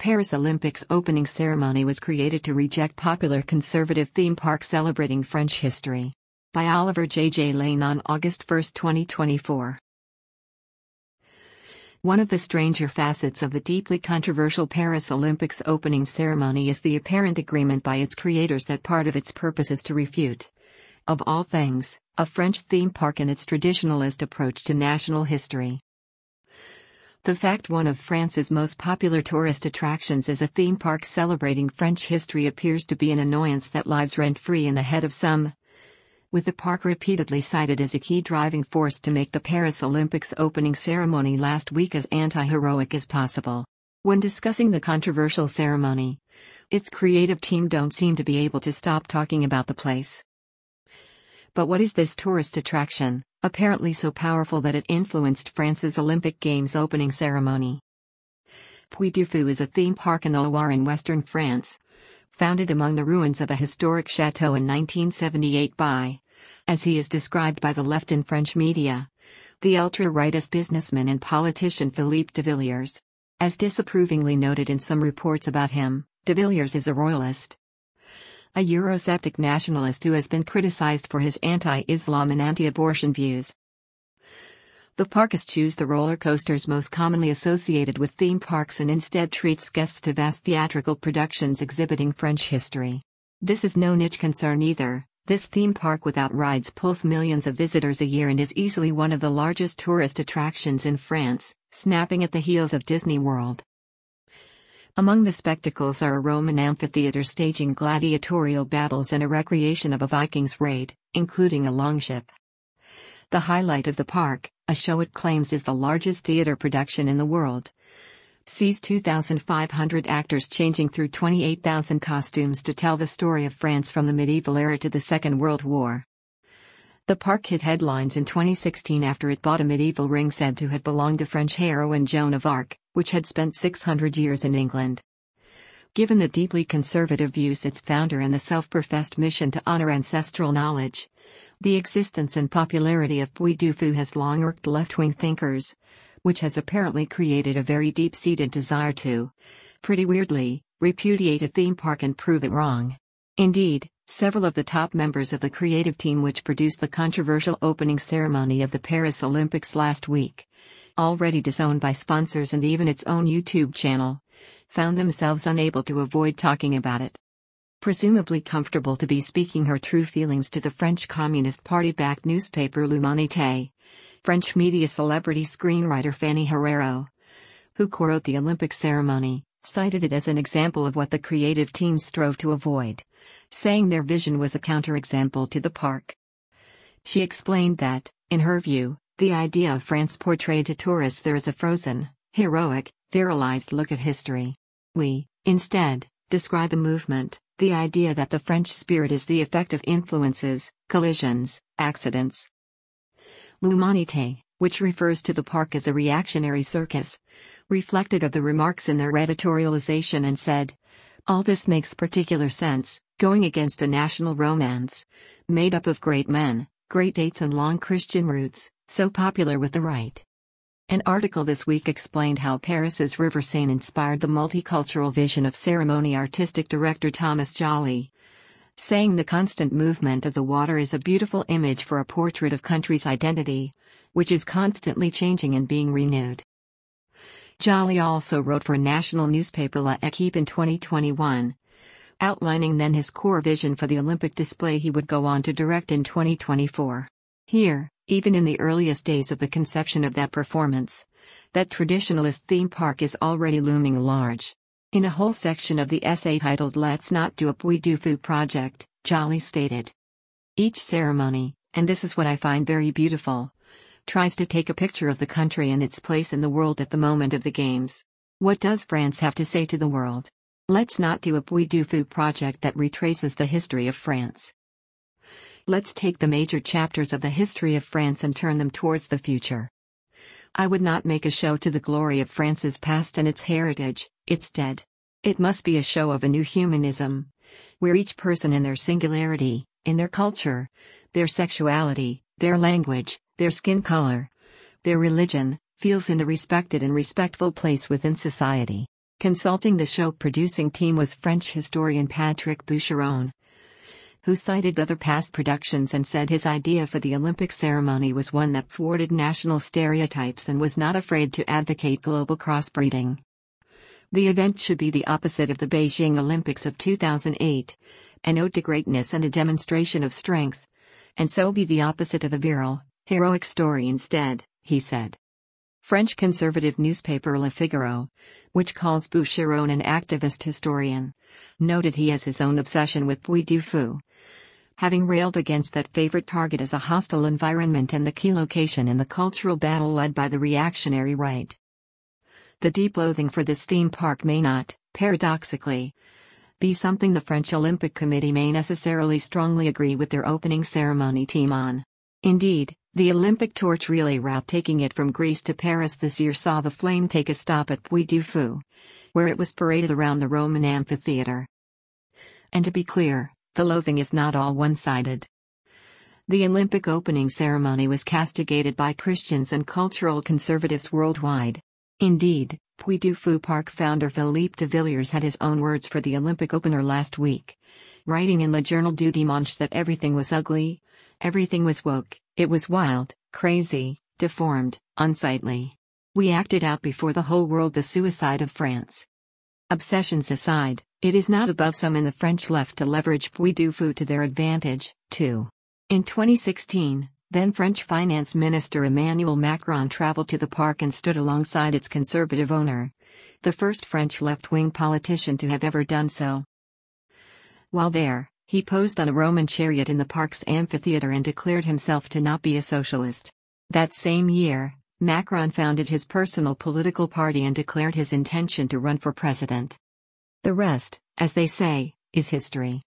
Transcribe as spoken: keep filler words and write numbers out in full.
Paris Olympics opening ceremony was created to reject popular conservative theme park celebrating French history. By Oliver J. J. Lane on August first, twenty twenty-four. One of the stranger facets of the deeply controversial Paris Olympics opening ceremony is the apparent agreement by its creators that part of its purpose is to refute, of all things, a French theme park and its traditionalist approach to national history. The fact one of France's most popular tourist attractions is a theme park celebrating French history appears to be an annoyance that lives rent-free in the head of some, with the park repeatedly cited as a key driving force to make the Paris Olympics opening ceremony last week as anti-heroic as possible. When discussing the controversial ceremony, its creative team don't seem to be able to stop talking about the place. But what is this tourist attraction, apparently so powerful that it influenced France's Olympic Games opening ceremony? Puy du Fou is a theme park in the Loire in western France, founded among the ruins of a historic chateau in nineteen seventy-eight by, as he is described by the left in French media, the ultra-rightist businessman and politician Philippe de Villiers. As disapprovingly noted in some reports about him, de Villiers is a royalist, a Eurosceptic nationalist who has been criticized for his anti-Islam and anti-abortion views. The park eschews the roller coasters most commonly associated with theme parks and instead treats guests to vast theatrical productions exhibiting French history. This is no niche concern either. This theme park without rides pulls millions of visitors a year and is easily one of the largest tourist attractions in France, snapping at the heels of Disney World. Among the spectacles are a Roman amphitheater staging gladiatorial battles and a recreation of a Vikings raid, including a longship. The highlight of the park, a show it claims is the largest theater production in the world, sees two thousand five hundred actors changing through twenty-eight thousand costumes to tell the story of France from the medieval era to the Second World War. The park hit headlines in twenty sixteen after it bought a medieval ring said to have belonged to French heroine Joan of Arc, which had spent six hundred years in England. Given the deeply conservative views its founder and the self-professed mission to honor ancestral knowledge, the existence and popularity of Puy du Fou has long irked left-wing thinkers, which has apparently created a very deep-seated desire to, pretty weirdly, repudiate a theme park and prove it wrong. Indeed, several of the top members of the creative team which produced the controversial opening ceremony of the Paris Olympics last week, already disowned by sponsors and even its own YouTube channel, found themselves unable to avoid talking about it. Presumably comfortable to be speaking her true feelings to the French Communist Party-backed newspaper L'Humanité, French media celebrity screenwriter Fanny Herrero, who co-wrote the Olympic ceremony, cited it as an example of what the creative team strove to avoid, saying their vision was a counterexample to the park. She explained that, in her view, the idea of France portrayed to tourists there is a frozen, heroic, virilized look at history. We, instead, describe a movement, the idea that the French spirit is the effect of influences, collisions, accidents. L'Humanité, which refers to the park as a reactionary circus, reflected of the remarks in their editorialization and said, "All this makes particular sense, going against a national romance, made up of great men, great dates and long Christian roots, so popular with the right." An article this week explained how Paris's River Seine inspired the multicultural vision of ceremony artistic director Thomas Joly, saying the constant movement of the water is a beautiful image for a portrait of country's identity, which is constantly changing and being renewed. Joly also wrote for national newspaper La Équipe in twenty twenty-one, outlining then his core vision for the Olympic display he would go on to direct in twenty twenty-four. Here, even in the earliest days of the conception of that performance, that traditionalist theme park is already looming large. In a whole section of the essay titled "Let's Not Do a Puy du Fou Project," Joly stated, "Each ceremony, and this is what I find very beautiful, tries to take a picture of the country and its place in the world at the moment of the games. What does France have to say to the world? Let's not do a Puy du Fou project that retraces the history of France. Let's take the major chapters of the history of France and turn them towards the future. I would not make a show to the glory of France's past and its heritage, its dead. It must be a show of a new humanism, where each person in their singularity, in their culture, their sexuality, their language, their skin color, their religion, feels in a respected and respectful place within society. Consulting the show-producing team was French historian Patrick Boucheron, who cited other past productions and said his idea for the Olympic ceremony was one that thwarted national stereotypes and was not afraid to advocate global crossbreeding. The event should be the opposite of the Beijing Olympics of two thousand eight, an ode to greatness and a demonstration of strength, and so be the opposite of a virile, heroic story instead, he said. French conservative newspaper Le Figaro, which calls Boucheron an activist historian, noted he has his own obsession with Puy du Fou, having railed against that favorite target as a hostile environment and the key location in the cultural battle led by the reactionary right. The deep loathing for this theme park may not, paradoxically, be something the French Olympic Committee may necessarily strongly agree with their opening ceremony team on. Indeed, the Olympic torch relay route taking it from Greece to Paris this year saw the flame take a stop at Puy du Fou, where it was paraded around the Roman amphitheater. And to be clear, the loathing is not all one-sided. The Olympic opening ceremony was castigated by Christians and cultural conservatives worldwide. Indeed, Puy du Fou Park founder Philippe de Villiers had his own words for the Olympic opener last week, writing in Le Journal du Dimanche that everything was ugly, everything was woke, it was wild, crazy, deformed, unsightly. We acted out before the whole world the suicide of France. Obsessions aside, it is not above some in the French left to leverage Puy du Fou to their advantage, too. In twenty sixteen, then French Finance Minister Emmanuel Macron traveled to the park and stood alongside its conservative owner, the first French left-wing politician to have ever done so. While there, he posed on a Roman chariot in the park's amphitheater and declared himself to not be a socialist. That same year, Macron founded his personal political party and declared his intention to run for president. The rest, as they say, is history.